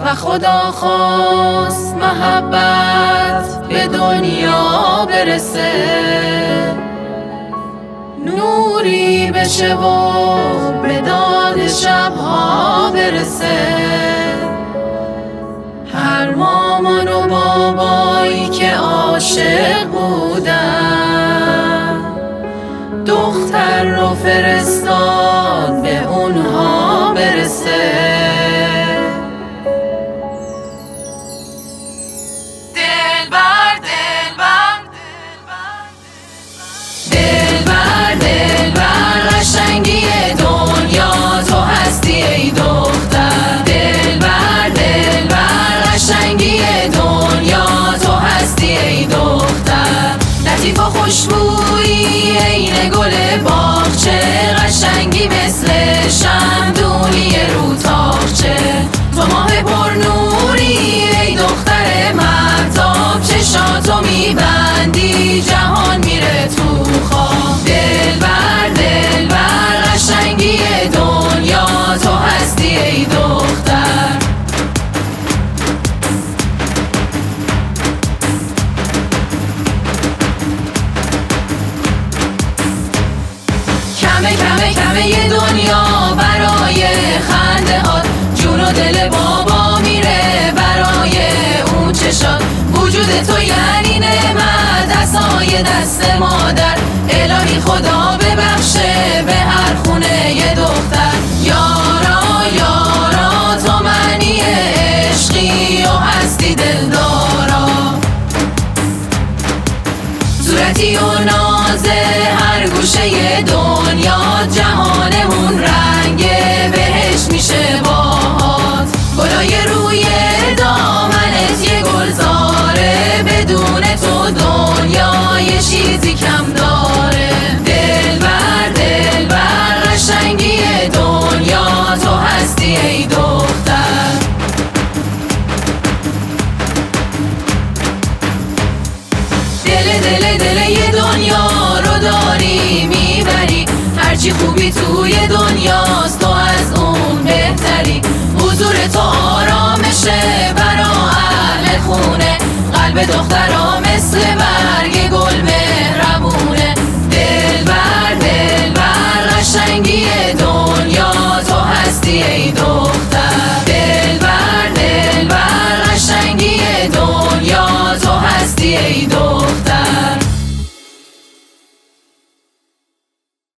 و خدا خواست محبت به دنیا برسه، نوری بشه و به داد شبها برسه. هر مامان و بابایی که عاشق بودن دختر رو فرستاد به اونها برسه. دلبر دلبر دلبر دلبر قشنگی دنیا تو هستی ای دختر. دلبر دلبر قشنگی دنیا تو هستی ای دختر. لطیف و خوشبویی عین گل باغچه، قشنگی مثل شمدونی رو تاقچه. تو ماه پر نوری ای دختر مهتاب، چشاتو میبندی جهان میره تو خواب. دلبر دلبر قشنگی دنیا تو هستی ای دختر. کمه کمه کمه یه دنیا برای خنده هات، جون و دل بابا میره برای اون چشات. وجود تو یعنی نعمت، عصای دست مادر. الهی خدا ببخشه به هر خونه یه دختر. یارا یارا تو معنی عشقی و هستی دلدارا، صورتی و نازه هر گوشه دنیا. جهانمون رنگه بهش میشه باهات، گلای روی دامنت یه گلزاره. بدون تو دنیا یه چیزی کم داره. دلبر دلبر قشنگی دنیا تو هستی ای دختر. دل یه دنیا رو داری میبری، هرچی خوبی توی دنیاست تو از اون بهتری. حضور تو آرامشه برا اهل خونه، قلب دخترها مثل برگ